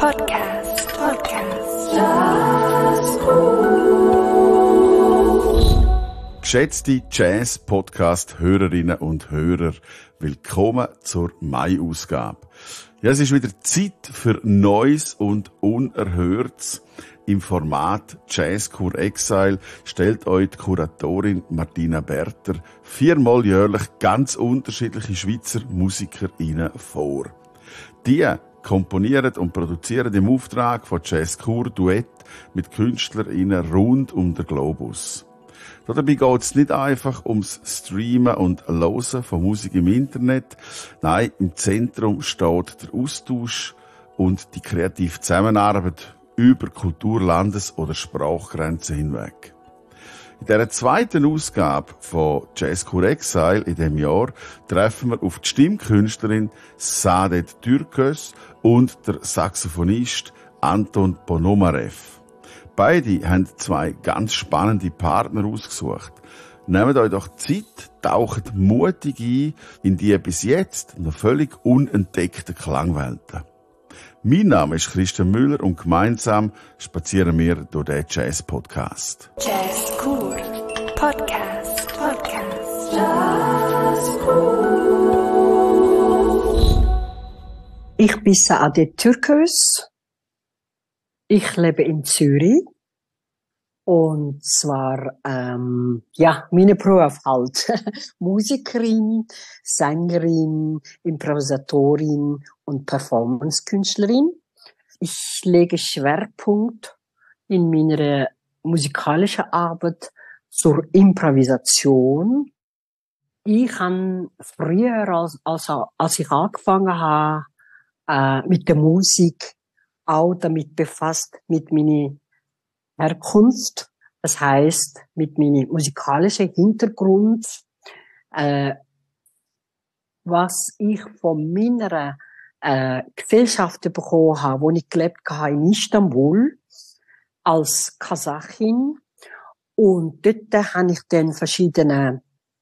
Geschätzte Jazz-Podcast-Hörerinnen und Hörer, willkommen zur Mai-Ausgabe. Ja, es ist wieder Zeit für Neues und Unerhörtes. Im Format Jazzkur Exile stellt euch die Kuratorin Martina Berter 4-mal jährlich ganz unterschiedliche Schweizer MusikerInnen vor. Die komponieren und produzieren im Auftrag von Jazzkur Duett mit KünstlerInnen rund um den Globus. Dabei geht es nicht einfach ums Streamen und Hören von Musik im Internet. Nein, im Zentrum steht der Austausch und die kreative Zusammenarbeit über Kultur-, Landes- oder Sprachgrenzen hinweg. In dieser zweiten Ausgabe von Jazzkur Exile in diesem Jahr treffen wir auf die Stimmkünstlerin Saadet Türkös und der Saxophonist Anton Ponomarev. Beide haben zwei ganz spannende Partner ausgesucht. Nehmt euch doch Zeit, taucht mutig ein in die bis jetzt noch völlig unentdeckten Klangwelten. Mein Name ist Christian Müller und gemeinsam spazieren wir durch den Jazz-Podcast. Jazzkur Podcast. Ich bin Saadet Türkös. Ich lebe in Zürich. Und zwar, meine Beruf halt. Musikerin, Sängerin, Improvisatorin und Performance-Künstlerin. Ich lege Schwerpunkt in meiner musikalischen Arbeit zur Improvisation. Ich habe früher, als ich angefangen habe, mit der Musik, auch damit befasst, mit meiner Herkunft, das heißt mit meinem musikalischen Hintergrund, was ich von meiner Gesellschaft bekommen habe, wo ich gelebt habe in Istanbul als Kasachin, und dort habe ich dann verschiedene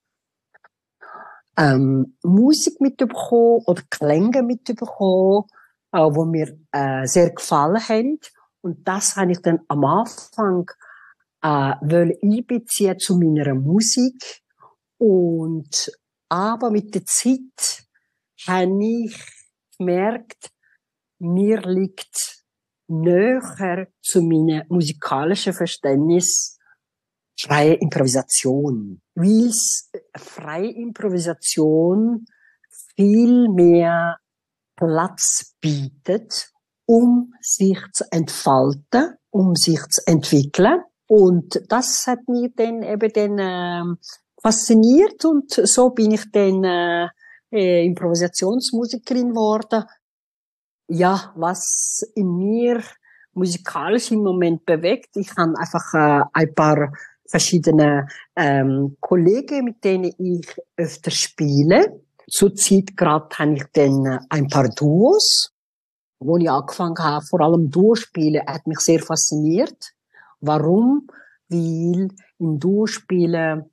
Musik mitbekommen oder Klänge mitbekommen, wo mir sehr gefallen haben. Und das habe ich dann am Anfang einbeziehen zu meiner Musik. Und aber mit der Zeit habe ich gemerkt, mir liegt näher zu meinem musikalischen Verständnis freie Improvisation. Weil freie Improvisation viel mehr Platz bietet, um sich zu entfalten, um sich zu entwickeln. Und das hat mich dann fasziniert, und so bin ich dann Improvisationsmusikerin geworden. Ja, was in mir musikalisch im Moment bewegt, ich habe einfach ein paar verschiedene Kollegen, mit denen ich öfter spiele. Zurzeit gerade habe ich dann ein paar Duos. Wo ich angefangen habe, vor allem Duo-Spielen, hat mich sehr fasziniert. Warum? Weil im Duo-Spielen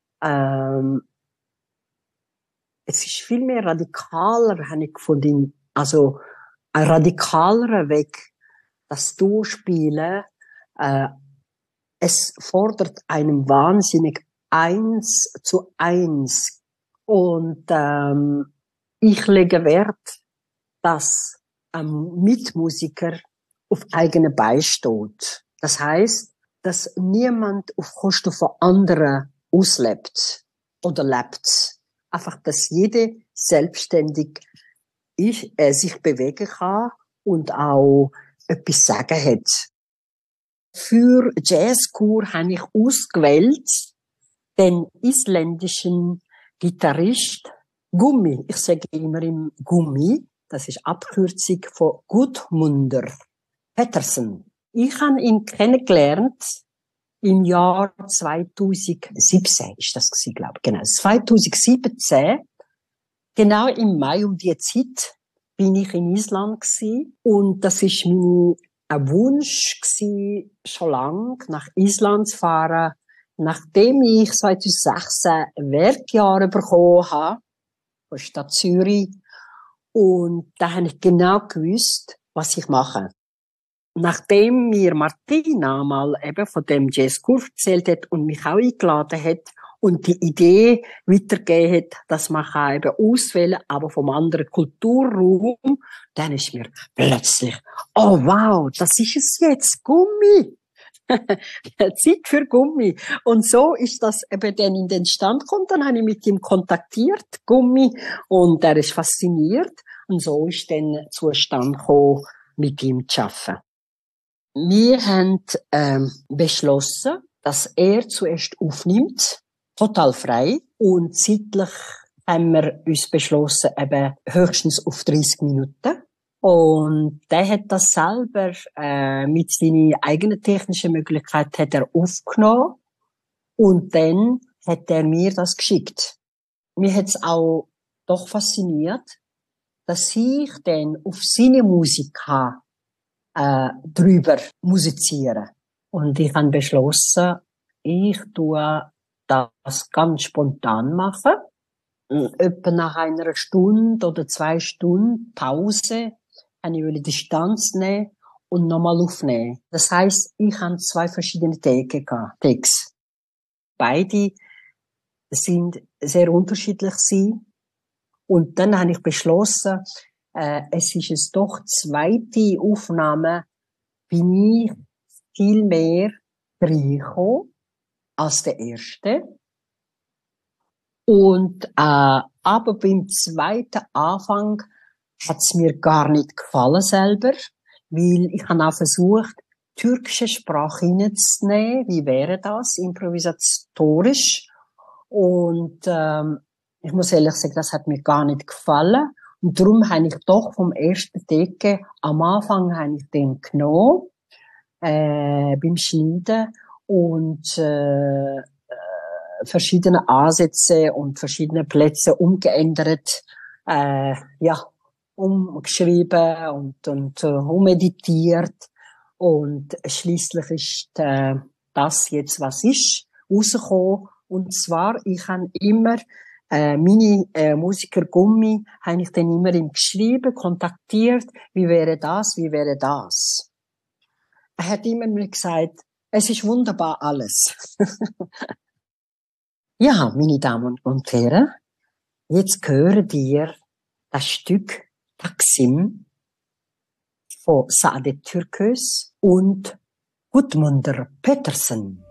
es ist viel mehr radikaler, habe ich gefunden. Also ein radikalerer Weg, das Duo-Spielen. Es fordert einem wahnsinnig 1:1. Und ich lege Wert, dass ein Mitmusiker auf eigenen Beinen steht. Das heisst, dass niemand auf Kosten von anderen auslebt oder lebt. Einfach, dass jeder selbstständig sich bewegen kann und auch etwas sagen hat. Für Jazzkur habe ich ausgewählt den isländischen Gitarrist Gummi. Ich sage immer im Gummi. Das ist Abkürzung von Gudmundur Pettersson. Ich habe ihn kennengelernt im Jahr 2017, ist das gewesen, glaube ich. Genau, 2017. Genau im Mai um die Zeit bin ich in Island gewesen. Und das ist mein Wunsch gewesen, schon lange nach Island zu fahren, nachdem ich 2016 Werkjahre bekommen habe von Stadt Zürich. Und da habe ich genau gewusst, was ich mache. nachdem mir Martina mal eben von dem Jazzkurs erzählt hat und mich auch eingeladen hat und die Idee weitergegeben hat, dass man kann eben auswählen, aber vom anderen Kulturraum, dann ist mir plötzlich, oh wow, das ist es jetzt, Gummi. Zeit für Gummi. Und so ist das eben dann in den Stand gekommen. Dann habe ich mit ihm kontaktiert, Gummi, und er ist fasziniert. Und so ist dann zustande gekommen, mit ihm zu arbeiten. Wir haben beschlossen, dass er zuerst aufnimmt, total frei, und zeitlich haben wir uns beschlossen, eben höchstens auf 30 Minuten. Und der hat das selber mit seinen eigenen technischen Möglichkeiten hat er aufgenommen und dann hat er mir das geschickt. Mir hat es auch doch fasziniert, dass ich dann auf seine Musik drüber musizieren. Und ich habe beschlossen, ich tue das ganz spontan machen. Etwa nach einer Stunde oder 2 Stunden Pause habe ich Distanz nehmen und nochmal aufnehmen. Das heisst, ich habe 2 verschiedene Takes. Beide sind sehr unterschiedlich gewesen. Und dann habe ich beschlossen, es ist es doch zweite Aufnahme, bin ich viel mehr reingekommen als der erste. Und aber beim zweiten Anfang hat's mir gar nicht gefallen selber, weil ich habe auch versucht, türkische Sprache hineinzunehmen. Wie wäre das improvisatorisch? Und ich muss ehrlich sagen, das hat mir gar nicht gefallen. Und darum habe ich doch vom ersten Decke am Anfang habe ich den genommen beim Schneiden und verschiedene Ansätze und verschiedene Plätze umgeändert, umgeschrieben und ummeditiert. Und schließlich ist das jetzt, was ist, rausgekommen. Und zwar, ich habe immer meine Musiker Gummi, habe ich dann immer ihm geschrieben, kontaktiert, wie wäre das, wie wäre das. Er hat immer mir gesagt, es ist wunderbar alles. Ja, meine Damen und Herren, jetzt hören dir das Stück Taksim von Saadet Türkös und Gudmundur Pettersen.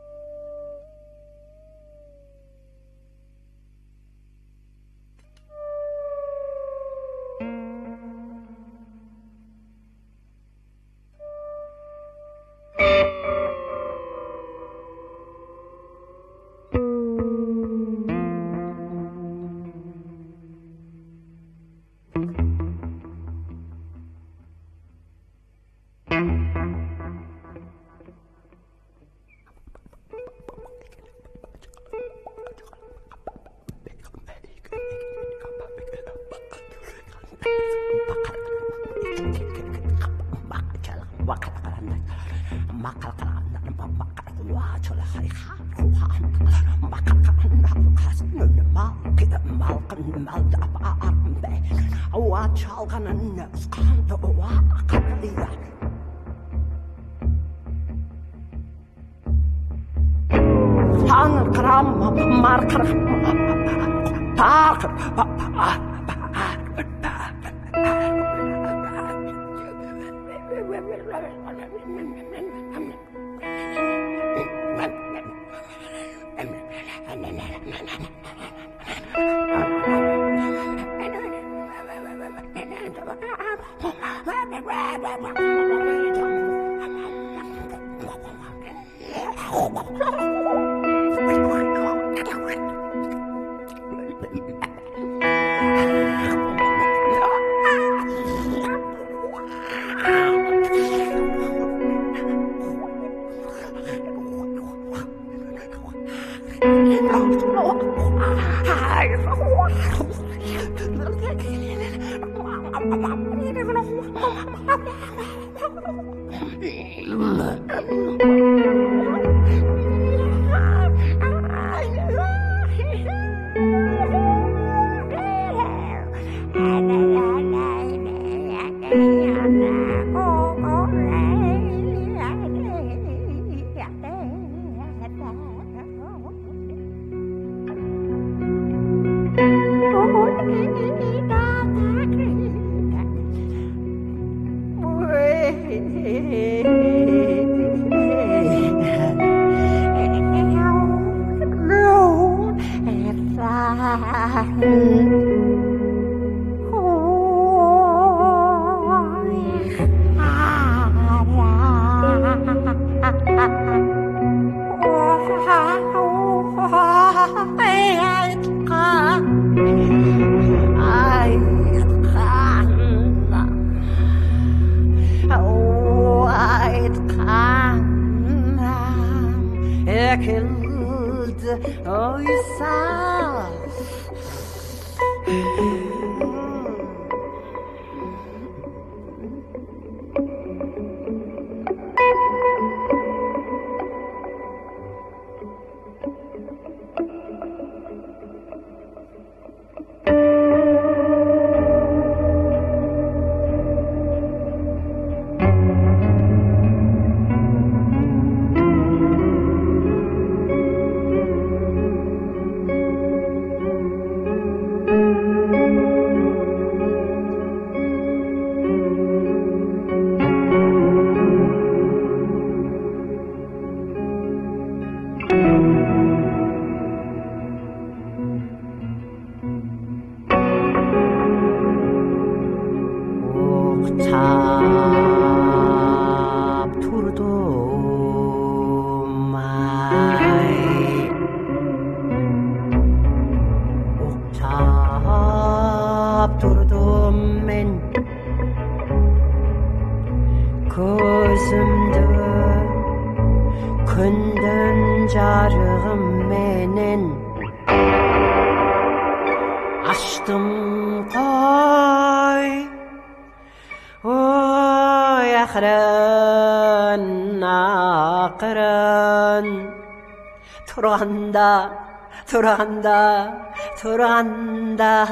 돌아간다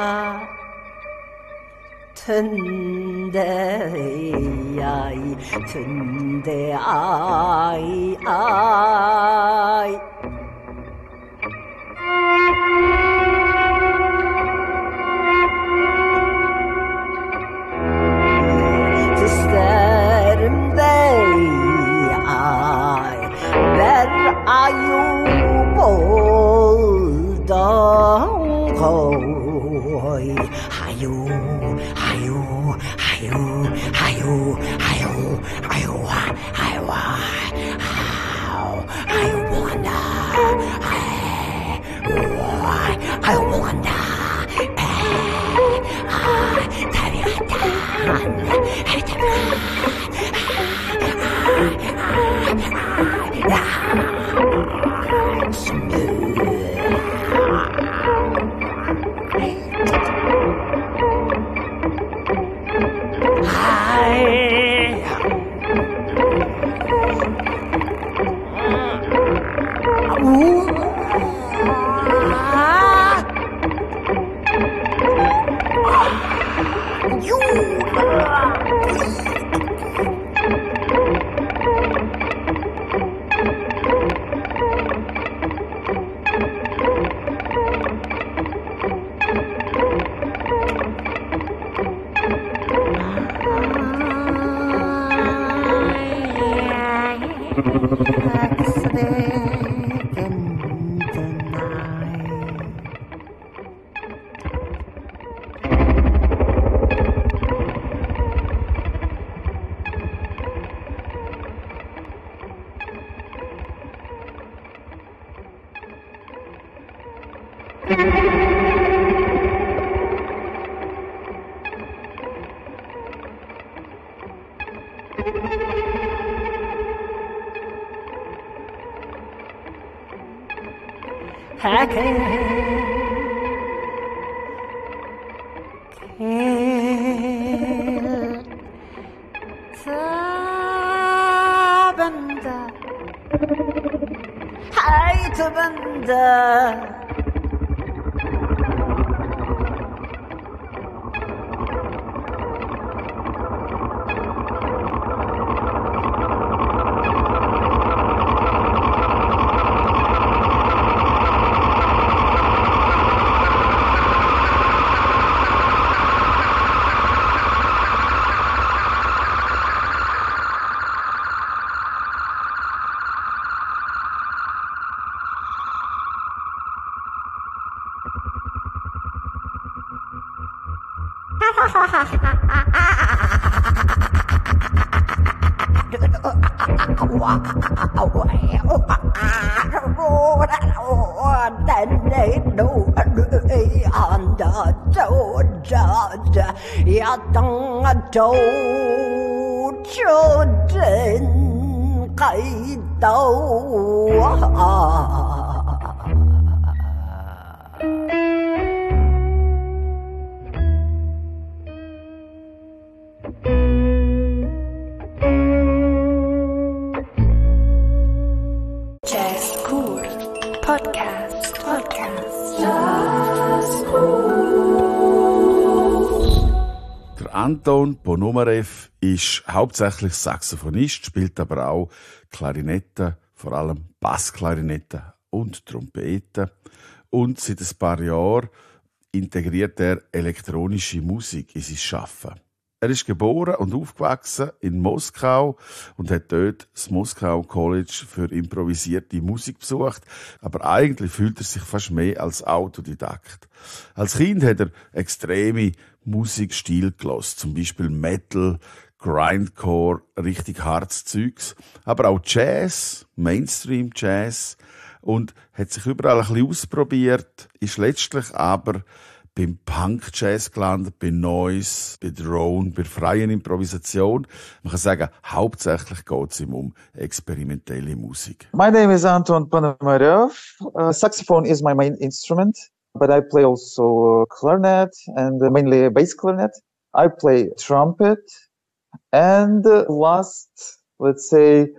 튼데 아이 Jazzcore Podcast. Der Anton Ponomarev ist hauptsächlich Saxophonist, spielt aber auch Klarinette, vor allem Bassklarinette und Trompete. Und seit ein paar Jahren integriert er elektronische Musik in sein Schaffen. Er ist geboren und aufgewachsen in Moskau und hat dort das Moskau College für improvisierte Musik besucht. Aber eigentlich fühlt er sich fast mehr als Autodidakt. Als Kind hat er extreme Musikstil gehört, zum Beispiel Metal, Grindcore, richtig hartes Zeugs, aber auch Jazz, Mainstream Jazz, und hat sich überall ein bisschen ausprobiert, ist letztlich aber beim Punk-Jazz gelandet, bei Noise, bei Drone, bei freien Improvisation. Man kann sagen, hauptsächlich geht es ihm um experimentelle Musik. My name is Anton Ponomarev. Saxophone is my main instrument, but I play also clarinet and mainly bass clarinet. I play trumpet, and last, let's say,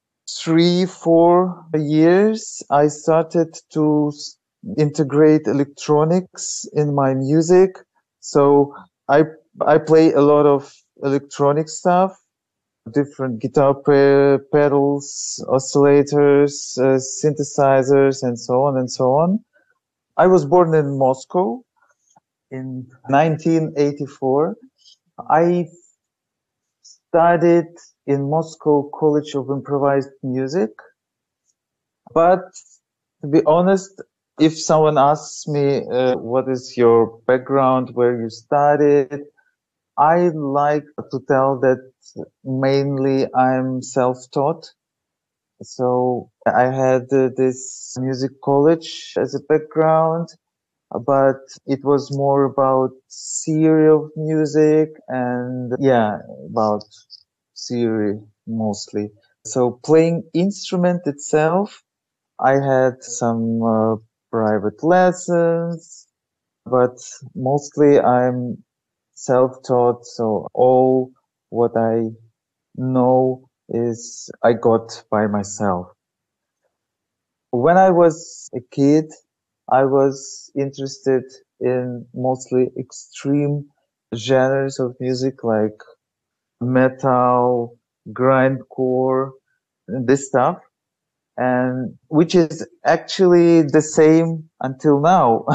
3-4 years, I started to integrate electronics in my music. So I play a lot of electronic stuff, different guitar pedals, oscillators, synthesizers, and so on and so on. I was born in Moscow in 1984. I studied in Moscow College of Improvised Music, but to be honest, if someone asks me, what is your background, where you studied, I like to tell that mainly I'm self-taught. So I had this music college as a background, but it was more about theory of music and about theory mostly. So playing instrument itself, I had some private lessons, but mostly I'm self-taught. So all what I know is I got by myself. When I was a kid, I was interested in mostly extreme genres of music like metal, grindcore, this stuff. And which is actually the same until now.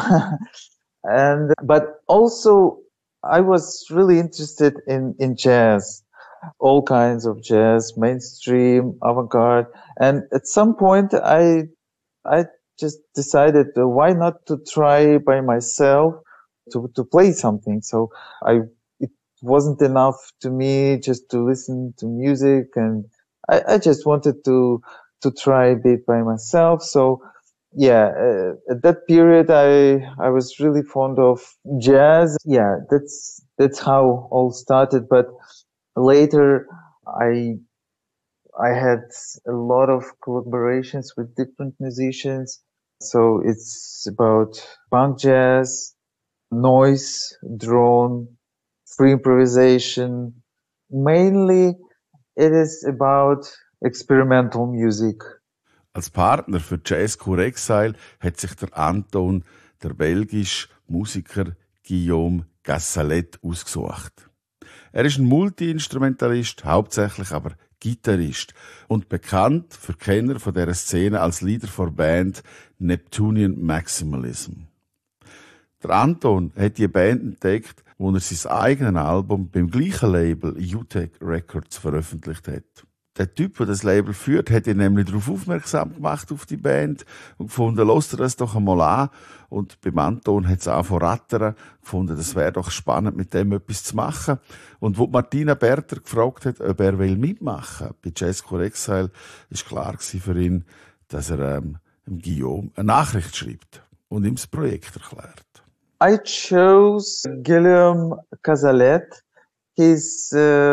But also I was really interested in jazz, all kinds of jazz, mainstream, avant-garde. And at some point I just decided why not to try by myself to play something. So it wasn't enough to me just to listen to music, and I just wanted to try a bit by myself. So at that period I was really fond of jazz. That's how all started. But later I had a lot of collaborations with different musicians. So it's about punk jazz, noise, drone, free improvisation. Mainly it is about experimental music. Als Partner für Jazzcore Exile hat sich der Anton, der belgische Musiker Guillaume Gassalet, ausgesucht. Er ist ein Multi-Instrumentalist, hauptsächlich aber Gitarrist und bekannt für Kenner von dieser Szene als Leader der Band Neptunian Maximalism. Der Anton hat die Band entdeckt, wo er sein eigenes Album beim gleichen Label UTEC Records veröffentlicht hat. der Typ, der das Label führt, hat ihn nämlich darauf aufmerksam gemacht, auf die Band, und gefunden, lasst ihr das doch einmal an. Und beim Anton hat es auch von Rattern gefunden, das wäre doch spannend, mit dem etwas zu machen. Und wo Martina Berter gefragt hat, ob er mitmachen will, bei Jazzcore Exile, ist klar gewesen für ihn, dass er Guillaume eine Nachricht schreibt und ihm das Projekt erklärt. I chose Guillaume Cazalet. He's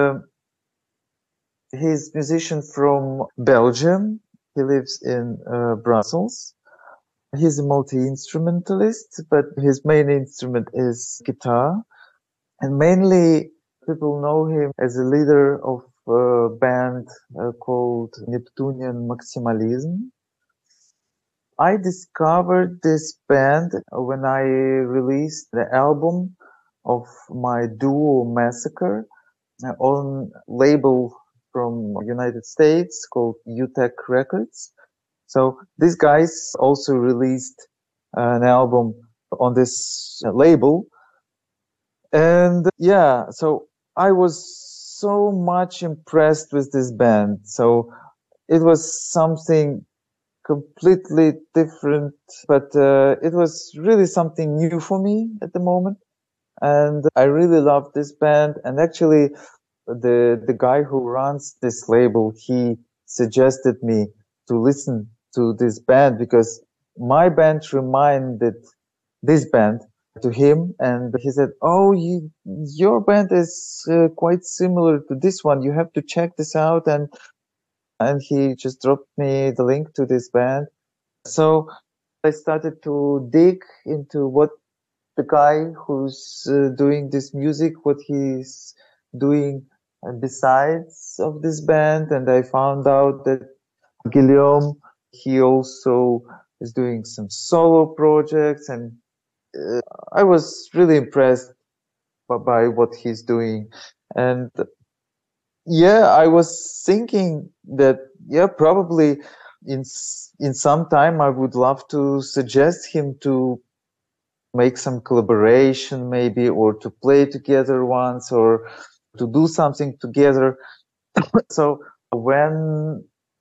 musician from Belgium. He lives in Brussels. He's a multi-instrumentalist, but his main instrument is guitar. And mainly people know him as a leader of a band called Neptunian Maximalism. I discovered this band when I released the album of my duo Massacre on label from United States called UTEC Records. So these guys also released an album on this label. And yeah, so I was so much impressed with this band. So it was something completely different, but it was really something new for me at the moment. And I really loved this band. And actually, the guy who runs this label, he suggested me to listen to this band because my band reminded this band to him. And he said, oh, your band is quite similar to this one. You have to check this out. And he just dropped me the link to this band. So I started to dig into what the guy who's doing this music, what he's doing besides of this band. And I found out that Guillaume, he also is doing some solo projects. And I was really impressed by what he's doing. And yeah, I was thinking that, yeah, probably in some time I would love to suggest him to make some collaboration maybe, or to play together once, or to do something together. So when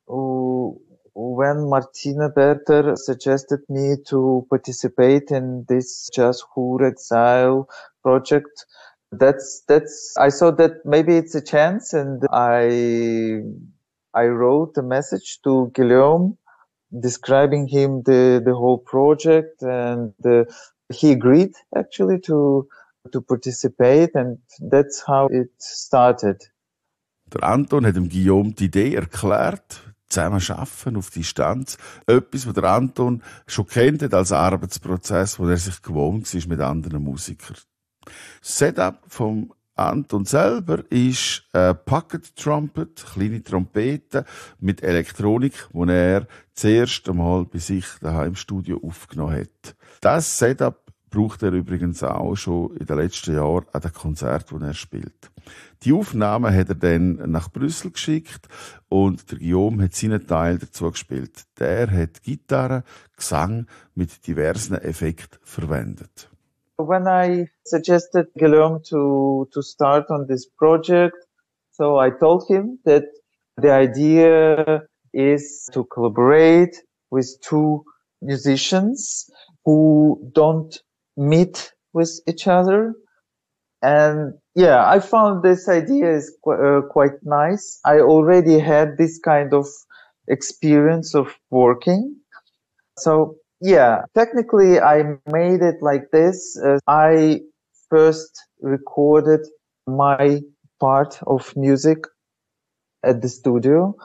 Martina Berter suggested me to participate in this Jazzcore Exile project, I saw that maybe it's a chance, and I wrote a message to Guillaume describing him the whole project, and he agreed actually to participate, and that's how it started. Der Anton hat dem Guillaume die Idee erklärt, zusammen arbeiten auf Distanz. Etwas, was der Anton schon kennt als Arbeitsprozess, wo er sich gewohnt war mit anderen Musikern. Das Setup vom Anton selber ist Pocket Trumpet, kleine Trompete mit Elektronik, die er zuerst einmal bei sich daheim im Studio aufgenommen hat. Das Setup braucht er übrigens auch schon in den letzten Jahren an den Konzerten, die er spielt. Die Aufnahmen hat er dann nach Brüssel geschickt und der Guillaume hat seinen Teil dazu gespielt. Der hat Gitarre, Gesang mit diversen Effekten verwendet. When I suggested Guillaume to start on this project, so I told him that the idea is to collaborate with two musicians who don't meet with each other. And yeah, I found this idea is quite nice. I already had this kind of experience of working. So yeah, technically I made it like this. I first recorded my part of music at the studio.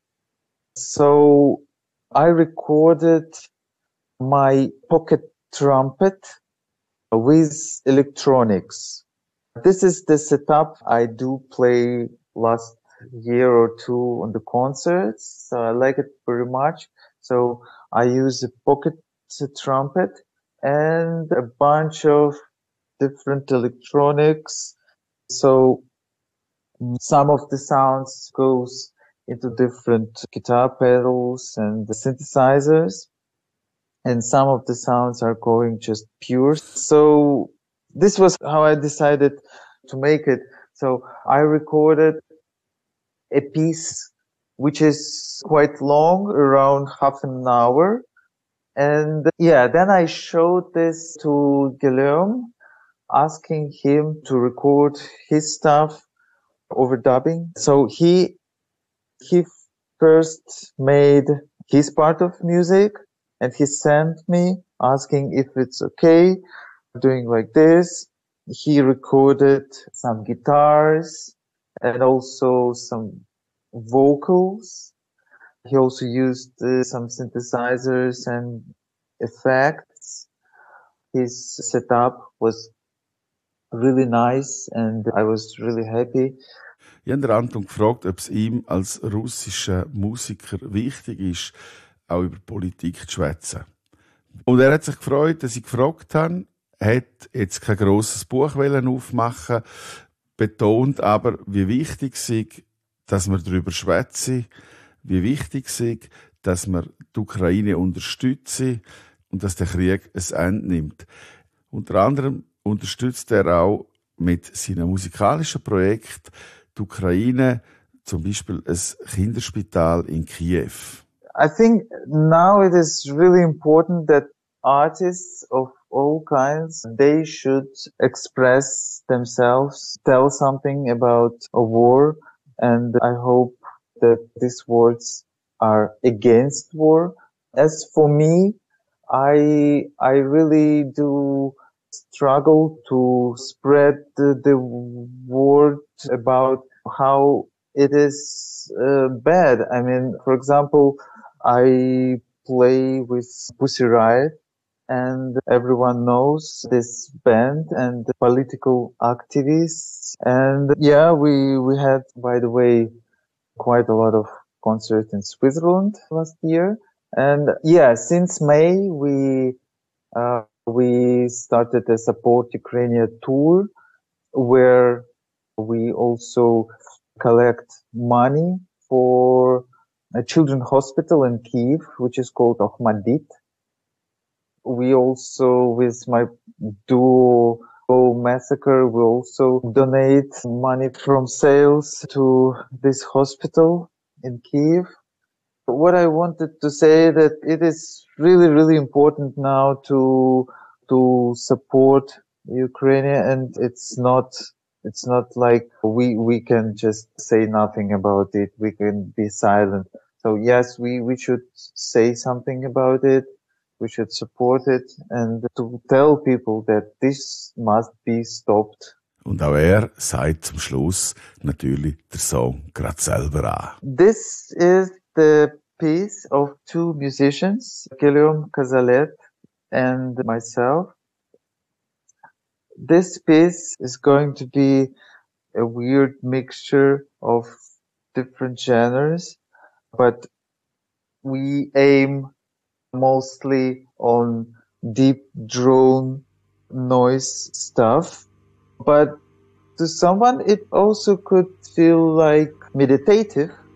So I recorded my pocket trumpet with electronics. This is the setup I do play last year or two on the concerts. So I like it very much. So I use a pocket trumpet and a bunch of different electronics. So some of the sounds goes into different guitar pedals and the synthesizers. And some of the sounds are going just pure. So this was how I decided to make it. So I recorded a piece which is quite long, around half an hour. And yeah, then I showed this to Guillaume, asking him to record his stuff, overdubbing. So he first made his part of music, and he sent me asking if it's okay doing like this. He recorded some guitars and also some vocals. He also used some synthesizers and effects. His setup was really nice and I was really happy. Ich habe Anton gefragt, ob es ihm als russischer Musiker wichtig ist, auch über Politik zu schwätzen. Und er hat sich gefreut, dass ich gefragt habe. Er hat jetzt kein grosses Buch aufmachen, betont aber, wie wichtig es ist, dass man darüber schwätze, wie wichtig es ist, dass man die Ukraine unterstütze und dass der Krieg ein Ende nimmt. Unter anderem unterstützt er auch mit seinem musikalischen Projekt die Ukraine, zum Beispiel ein Kinderspital in Kiew. I think now it is really important that artists of all kinds, they should express themselves, tell something about a war, and I hope that these words are against war. As for me, I really do struggle to spread the word about how it is bad. I mean, for example, I play with Pussy Riot, and everyone knows this band and the political activists. And yeah, we had, by the way, quite a lot of concerts in Switzerland last year. And yeah, since May, we started a Support Ukraine tour where we also collect money for a children's hospital in Kyiv, which is called Ochmadit. We also, with my duo Massacre, we also donate money from sales to this hospital in Kyiv. What I wanted to say that it is really, really important now to support Ukraine, and it's not like we can just say nothing about it. We can be silent. So yes, we should say something about it. We should support it and to tell people that this must be stopped. Und auch sagt zum Schluss natürlich der Song gerade selber an. This is the piece of two musicians, Guillaume Cazalet and myself. This piece is going to be a weird mixture of different genres, but we aim mostly on deep drone noise stuff. But to someone, it also could feel like meditative.